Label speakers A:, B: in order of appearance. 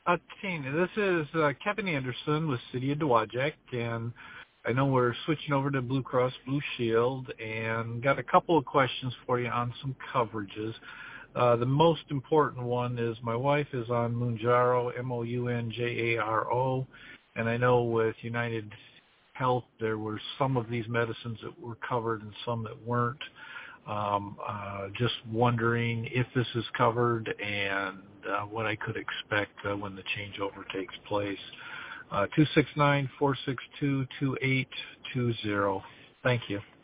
A: Tina, this is Kevin Anderson with City of Dowagiac, and I know we're switching over to Blue Cross Blue Shield, and got a couple of questions for you on some coverages. The most important one is my wife is on Mounjaro, Mounjaro, and I know with United Health there were some of these medicines that were covered and some that weren't. Just wondering if this is covered and what I could expect when the changeover takes place. 269-462-2820. Thank you.